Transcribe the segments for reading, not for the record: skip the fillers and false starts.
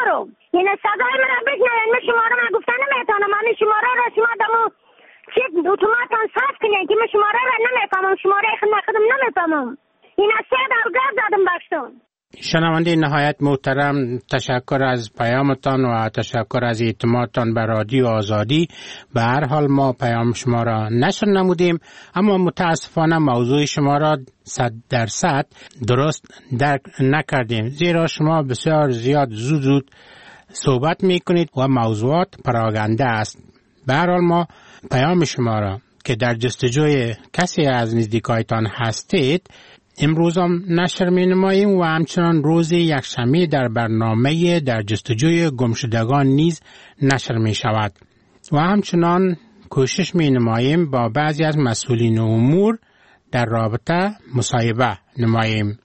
رو این صدای من بگیرن من شما رو من گفتن نمیتونم من شماره را شما دمو چه اتوماتان صرف کنین که من شماره را نمیفهمم شماره خودم نمیفهمم این از 3 گاز دادم باشتون. شنونده نهایت محترم، تشکر از پیامتان و تشکر از اعتمادتان به رادیو آزادی. به هر حال ما پیام شما را نشر نمودیم، اما متاسفانه موضوع شما را 100% درست درک نکردیم، زیرا شما بسیار زیاد زود صحبت می کنید و موضوعات پراگنده است. به هر حال ما پیام شما را که در جستجوی کسی از نزدیکایتان هستید امروز هم نشر می نماییم و همچنان روز یکشنبه در برنامه در جستجوی گمشدگان نیز نشر می شود و همچنان کوشش می نماییم با بعضی از مسئولین امور در رابطه مصاحبه نماییم.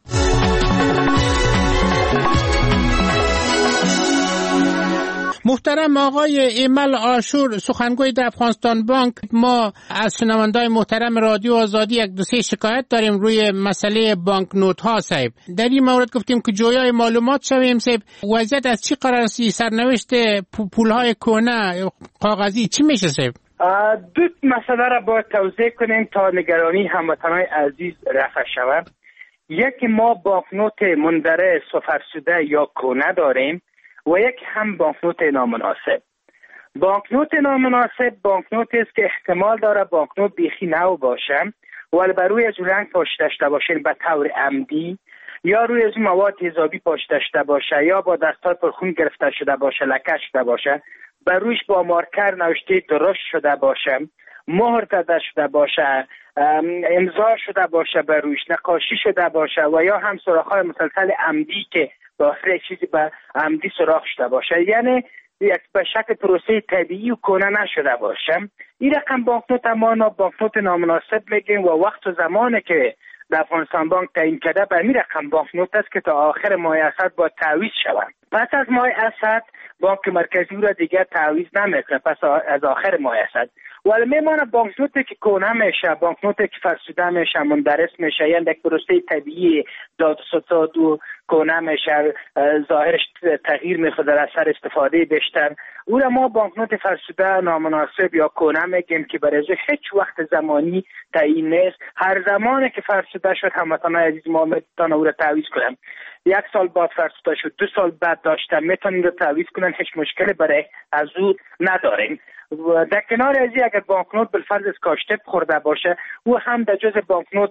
محترم آقای ایمل آشور، سخنگوی در افغانستان بانک، ما از شنونده‌های محترم رادیو آزادی یک دو سه شکایت داریم روی مسئله بانک نوت ها صاحب. در این مورد گفتیم که جویای معلومات شویم صاحب، وضعیت از چی قرار است؟ سرنوشت پول های کهنه کاغذی چی میشه صاحب؟ دو مسئله را باید توضیح کنیم تا نگرانی هموطنان عزیز رفع شود. یکی ما بانک نوت مندرس و فرسوده یا کهنه داریم و یک هم بانکنوت نامناسب. بانکنوت نامناسب بانکنوتی است که احتمال داره بانکنوت بیخی نو باشه ولی بر روی از رنگ پاشته داشته باشه به طور عمدی، یا روی از مواد تیزابی پاشته داشته باشه، یا با دستات پر خون گرفته شده باشه، لکه شده باشه، بر رویش با مارکر نوشته درشت شده باشه، مهر زده شده باشه، امضا شده باشه، بر رویش نقاشی شده باشه و یا هم سوراخ‌های مسلسل عمدی که داخل چیزی به عمدی سوراخ شده باشه، یعنی یک به شکل پروسه طبیعی و کهنه نشده باشه. این رقم بانکنوت ما بانکنوت نامناسب میگیم و وقت و زمانی که در افغانستان بانک تعیین کرده به این رقم بانکنوت است که تا آخر ماه اسد با تعویض شود. پس از ماه اسد بانک مرکزی را دیگه تعویض نمیکنه، پس از آخر ماه اسد. ولی میمونه بانکنوتی که کهنه میشه، بانکنوتی که فرسوده میشه، مندرس میشه، یعنی یک پروسه طبیعی داد و ستاد و کهنه میشه، ظاهرش تغییر میخواد در اثر استفاده بیشتر، او را ما بانکنوت فرسوده نامناسب یا کهنه میگیم که برای هیچ وقت زمانی تعیین نیست. هر زمانی که فرسوده شد هموطنان عزیز ما میتونن او را تعویض کنن. 1 سال بعد فرسوده شد، 2 سال بعد داشتن میتونن رو تعویض کنن، هیچ مشکلی برای از او نداریم. در کنار ازی اگر بانکنوت بالفرض از کاشته خورده باشه او هم در جز بانکنوت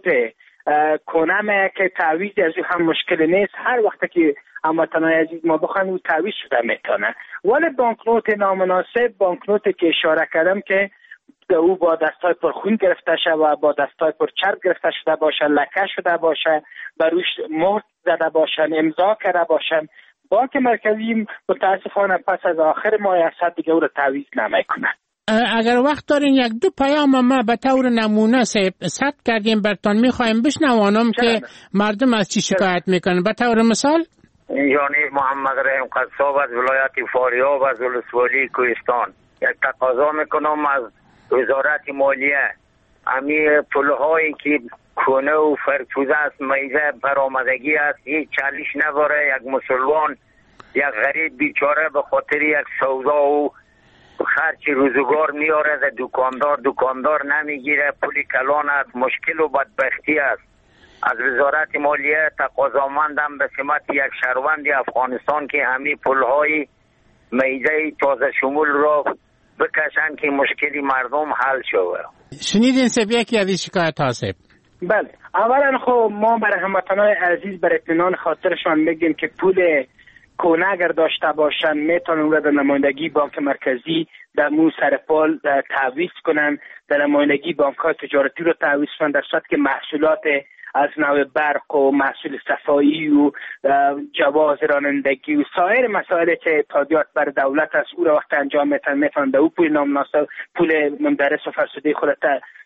کهنه که تعویض از او هم مشکل نیست. هر وقت که هموطنان عزیز ما بخوان او تعویض شده میتونه. ولی بانکنوت نامناسب بانکنوتی که اشاره کردم که او با دستای پر خون گرفته شده و با دستای پر چرب گرفته شده باشه، لکه شده باشه، بر روش مهر زده باشن، امضا کرده باشن، بانک مرکزی متاسفانه پس از آخر ماه اسد دیگه او را تعویض نمیکنه. اگر وقت دارین یک دو پیام ما به طور نمونه ثبت کردیم برتان میخوایم بشنوانم که مردم از چی شکایت میکنن. به طور مثال یعنی محمد رحیم قصاب از ولایت فاریاب از ولسوالی کوهستان یک تقاضا میکنم از وزارت مالیه امی پولهایی که کهنه و فرسوده است، میزه برآمدگی است، هیچ چالش نداره. یک مسلمان یک غریب بیچاره به خاطر یک سودا و خرچ روزگار میاره از دکاندار نمیگیره، پولی کلان است، مشکل و بدبختی است. از وزارت مالیه تقاضامندم به سمت یک شهروند افغانستان که همین پولهای میزه تازه شمول را بکشن که مشکلی مردم حل شود. شنیدین سب یکی از این شکایت ها سب؟ بله، اولا خب ما برای هموطنان عزیز بر اطمینان خاطرشان میگیم که پول کهنه اگر داشته باشن میتونن اون را در نمایندگی بانک مرکزی در مو سرپال تعویض کنن، در نمایندگی بانک های تجارتی رو تعویض کنن، در صورت که محصولات از نوع برق و محصول صفایی و جواز رانندگی و سایر مسائل که تادیات بر دولت است او را وقت انجام میتونن در او پول نامناسب پول مندرس و فرسوده خود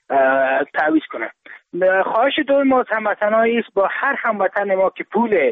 تعویض کنن. خواهش دوم ما از هموطنان است با هر هموطن ما که پول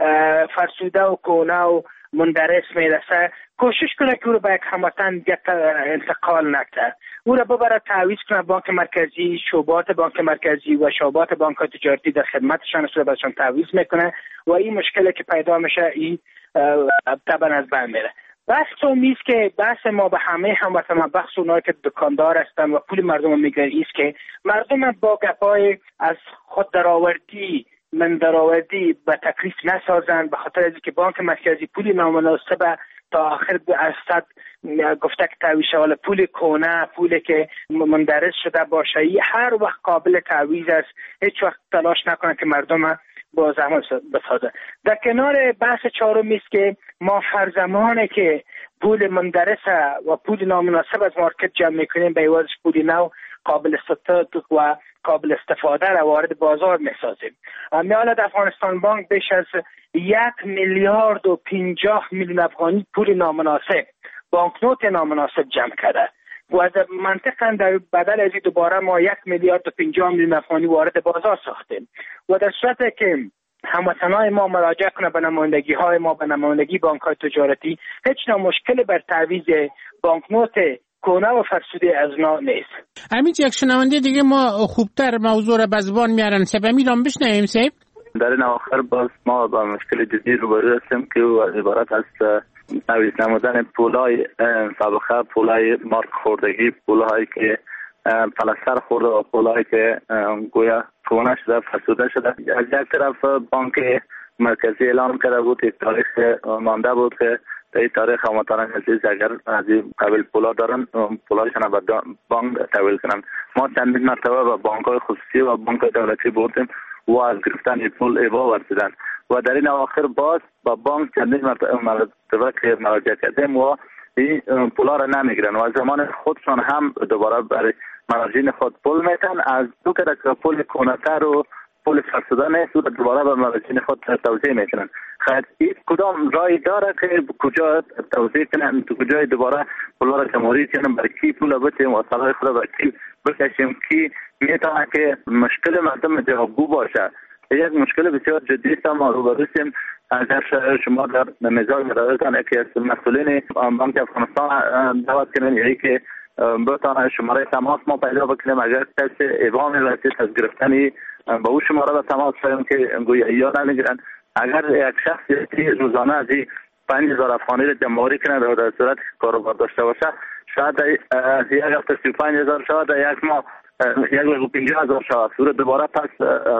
فرسوده و کهنه و مندرس میرسه کوشش کنه که او رو به یک هموطن انتقال نکنه، او را ببره تعویض کنه. بانک مرکزی، شعبات بانک مرکزی و شعبات بانک تجارتی در خدمتشان است و برشان تعویض میکنه و این مشکلی که پیدا میشه این طبعا از بین میره. بحث است که بحث ما به همه هموطنان، بحث اونایی که دکاندار هستن و پول مردم میگیرن، است که مردم با گپای از خود درآوردی من درآوردی به تکلیف نسازن، به خاطر از اینکه بانک مرکزی پول نامناسب تا آخر از گفته که تعویض شوال پول کونه، پولی که مندرس شده باشه، هر وقت قابل تعویض است. هیچ وقت تلاش نکنن که مردم با زحمت بسازه. در کنار بحث چهارم است که ما هر زمانی که پول مندرس و پول نامناسب از مارکت جمع میکنیم، به عوض پول نو قابل استفاده و قابل استفاده را وارد بازار میسازیم. میاله در افغانستان بانک بیش از 1,050,000,000 افغانی پول نامناسب، بانکنوت نامناسب جمع کرده و در منطقه در بدل از دوباره ما 1,050,000,000 افغانی وارد بازار ساختیم و در صورتی که هموطنان ما مراجعه کنه به نمایندگی های ما، به نمایندگی بانک های تجارتی، هیچ نوع مشکلی بر تعویض بانکنوت کونه و فرسوده از نا نیست. همین یک شنونده دیگه ما خوبتر موضوع را به زبان میارن، سبمیلان بشنویم سیب. در این آخر باز ما با مشکل جدی روبرو هستیم که عبارت از تعویض نمودن پولای سابقه، پولای مارک خوردگی، پولایی که پلستر خورده و پولایی که گویا کونه شده، فرسوده شده. از یک طرف بانک مرکزی اعلام کرده بود، یک تاریخ مانده بود که در این تاریخ هموطنان عزیز اگر از این قبیل پولا دارن، پولایشان به بانک تحویل کنن. ما چندین مرتبه به بانک‌های خصوصی و بانک دولتی بردیم و از گرفتن پول ایوا ورزیدن و در این اواخر باز با بانک چندین مرتبه که مراجعه کردیم و این پولا را نمیگیرن و از زمان خودشان هم دوباره برای مراجعین خود پول میتن. از دو که پول کونتر و پول فرسوده نیست و دوباره به مراجعین خود توزیع میکنن. خیلی این کدام رای داره که کجا توزیع کنن، تو کجای دوباره پولا را جمهوری کنن، برای کی پولا بتیم و صلاح خود برای کی بکشیم، کی میتونه که مشکل مردم جوابگو باشه. یک مشکل بسیار جدی است. ما روبرویم. اگر شما در نظام مدارتان یکی از مسئولین بانک افغانستان دعوت کنین یعنی که بتانه شماره تماس ما پیدا بکنیم، اگر کسی ابهام رسید از گرفتنی با او شماره به تماس شدیم که گویا یاد نمیگیرن. اگر یک شخصی روزانه از 5,000 افغانی را جمع‌آوری کنه و در صورت کاروبار داشته باشه، شاید یک هفته 35,000 شود، یک ماه 1,50,000 شود. صورت دوباره پس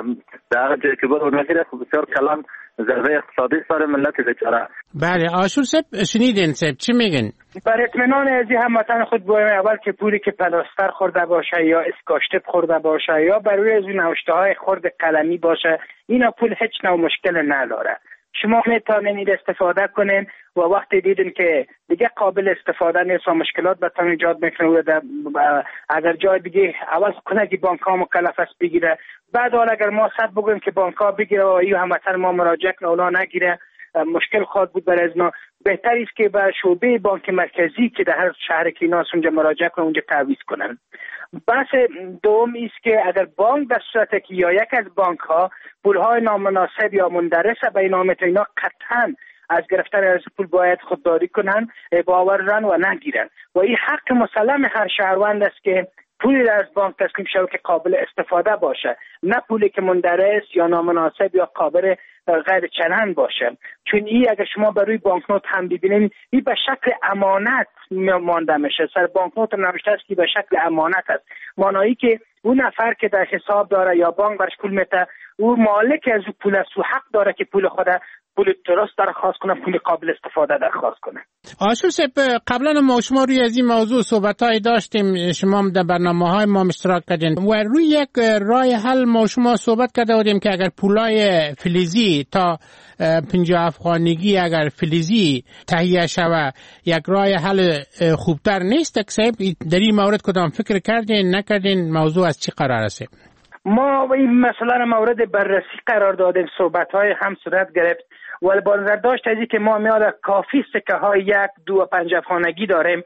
در جایی که بود نگیره، بسیار کلان ضربه اقتصادی سر ملت بیچاره. بله آشور صاحب شنیدین صاحب چی میگن؟ بر اطمینان از هموطن خود باید اول که پولی که پلاستر خورده باشه یا اسکاشتپ خورده باشه یا بر روی از نوشته های خرد قلمی باشه، اینا پول هیچ نوع مشکل نداره. شما میتونید استفاده کنین و وقتی دیدین که دیگه قابل استفاده نیست و مشکلات بهتون ایجاد میکنه و اگر جای دیگه عوض کنه که بانک ها مکلف است بگیره، بعد حالا اگر ما صد بگویم که بانک ها بگیره و این هموطن ما مراجعه کنه اونا نگیره، مشکل خواهد بود برای از ما. بهتر است که به شعبه بانک مرکزی که در هر شهر که اینا اونجا مراجعه کنن، اونجا تعویض کنن. بحث دوم است که اگر بانک در صورت که یا یک از بانک ها پولهای نامناسب یا مندرس به این نامت اینا قطعا از گرفتن از پول باید خودداری کنن، باورن و نگیرن و این حق مسلم هر شهروند است که پولی از بانک تسلیم شود که قابل استفاده باشه، نه پولی که مندرس یا نامناسب یا قابل غیر چلن باشه. چون این اگر شما بروی بانکنوت هم ببینید این به شکل امانت مانده میشه، سر بانکنوت نوشته است که به شکل امانت است، معنایی که اون نفر که در حساب داره یا بانک برش پول میده او مالک از پول است و حق داره که پول خود پول درست درخواست کنه، پول قابل استفاده درخواست کنه. آشور صاحب قبلا ما شما روی از این موضوع صحبت‌های داشتیم، شما در برنامه‌های ما اشتراک کردین و روی یک راه حل ما شما صحبت کرده بودیم که اگر پولای فلزی تا 50 افغانیگی اگر فلزی تهیه شود یک راه حل خوبتر نیست. صاحب در این مورد کدام فکر کردین نکردین؟ موضوع از چی قرار است؟ ما این مسئله مورد بررسی قرار دادیم، صحبت‌های هم صورت گرفت ولی با نظر داشت از که ما میاد کافی سکه های 1، 2 و 5 افغانیگی داریم.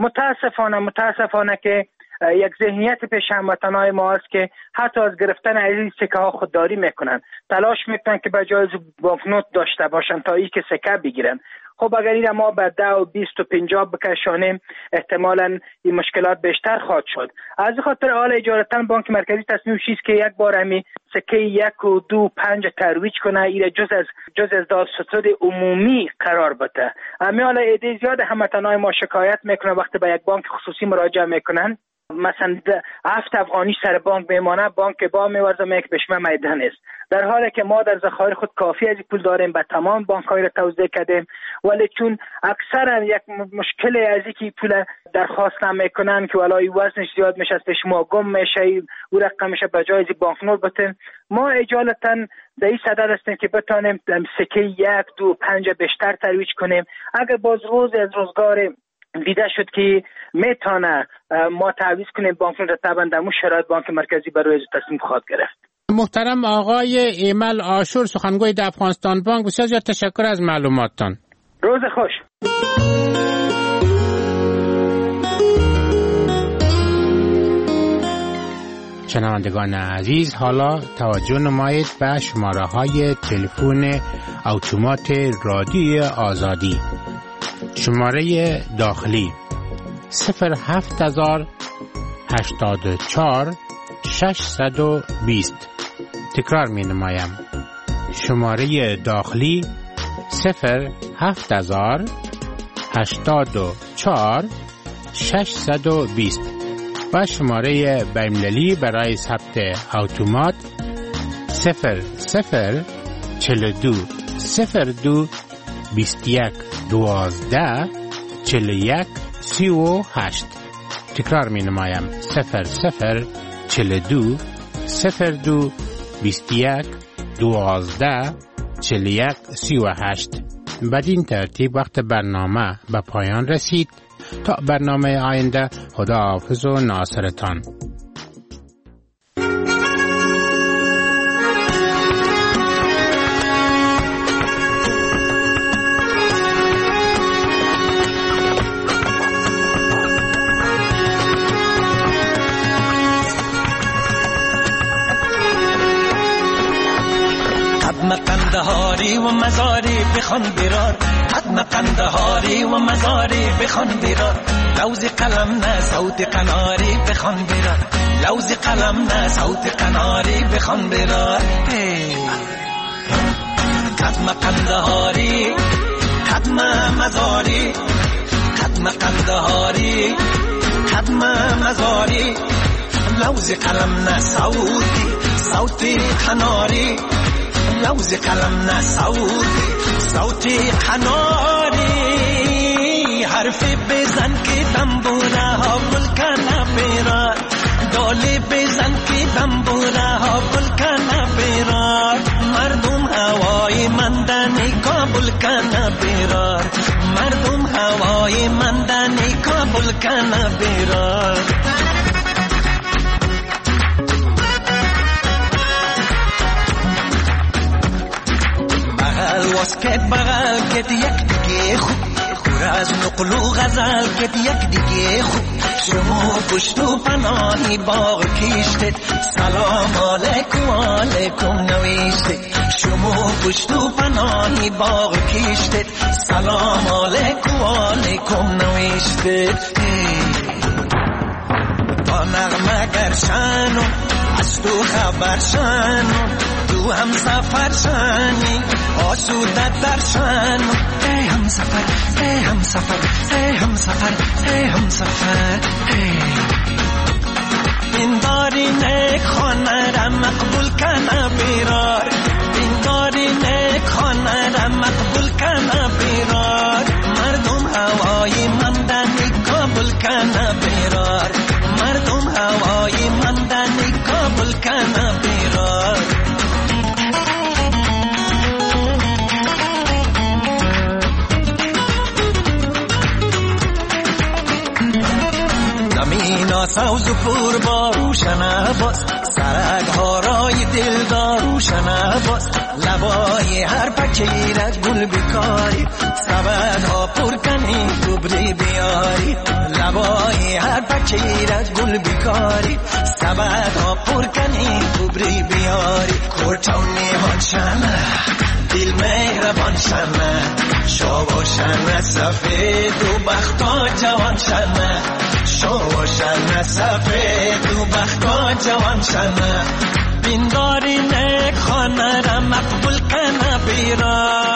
متاسفانه که یک ذهنیت پیش هموطنان ما است که حتی از گرفتن از این سکه ها خودداری میکنن، تلاش میکنن که به جای بانکنوت داشته باشن تا این که سکه بگیرن خب اگر این ما به 10 و 20 و 50 بکشانیم احتمالاً این مشکلات بیشتر خواهد شد. از خاطر حال اجارتا بانک مرکزی تصمیم شیست که یک بار همی سکه 1 و 2 و 5 ترویج کنه، ایره جز از دادستان عمومی قرار بده. امی حالا ایده زیاد هموطنای ما شکایت میکنه وقتی به یک بانک خصوصی مراجعه میکنن، مثلا 7 افغانی سر بانک میمانه، بانک با میورزه میگه بشمه میدان است، در حالی که ما در ذخایر خود کافی از پول داریم، به تمام بانک های را توزیع کردیم، ولی چون اکثرا یک مشکل از اینکه پول درخواست نمیکنن که ولای وزنش زیاد میشه، از شما گم میشه، او رقمش به جای از بانکنوت بتن، ما اجالتا در این صدد هستیم که بتانیم سکه 1 2 5 بیشتر ترویج کنیم. اگر باز روز از روزگار دیده شد که میتونه ما تعویض کنیم بانکنوت را، طبعا در شرایط بانک مرکزی برای تصمیم خواهد گرفت. محترم آقای ایمل عاشور، سخنگوی در افغانستان بانک، بسیار زیاد تشکر از معلوماتتان. روز خوش. شنوندگان عزیز، حالا توجه نمایید به شماره های تلفن اتومات رادیوی آزادی. شماره داخلی 07084 620. تکرار می نمایم. شماره داخلی 07084 620 و شماره بین‌المللی برای ثبت اتومات 0042 02 21 12 41 38. تکرار می نمایم 0042 02 21 12 41 38. بدین ترتیب وقت برنامه به پایان رسید. تا برنامه آینده، خداحافظ و ناصرتان. قندهاری و مزاری بخوان برار، حتما قندهاری و مزاری بخوان برار، لوز قلم نه صوت قناری بخوان برار، لوز قلم نه صوت قناری بخوان برار. حتما قندهاری حتما مزاری، حتما قندهاری حتما مزاری، لوز قلم نه صوت قناری، لوز قلم نه صوت قناری، حرف بزن که دنبوره ها گل کنه بیرار، دالی بزن که دنبوره ها گل کنه بیرار، مردم هوای مندنی کابل کنه بیرار، مردم هوای مندنی کابل کنه بیرار. واسکت بغل کت یک دیگه خوب، خور از نقل و غزل کت یک دیگه خوب، شما پشت و پناهی باغ کشتید، سلام علیکم علیکم نوشتید، شما پشت و پناهی باغ کشتید، سلام علیکم علیکم نوشتید. با نغمه گرشن و از تو خبر شن، تو هم سفر شنی آسوده درشن، ای هم سفر ای هم سفر ای هم سفر ای هم سفر. این داری نیک خانه را مقبول کنه بیرار، این داری نیک خانه را مقبول کنه بیرار، مردم هوای مندنی کابل کنه بیرار، مردم هوای مندنی کابل کنه بیرار. سوز و پور با روشن باز، سرک ها رای دل دا روشن باز، لبای هر پکیره گل بیکاری، سبد ها پر کنی دوبری بیاری، لبای هر پکیره گل بیکاری، سبد ها پر کنی دوبری بیاری، کورتون میهان شنه دل مهربان شنه، شواشن سفید و بختا جوان شنه شواشن سفید و بختا جوان شنه بینداری نک خانه را مقبول کنه بیرا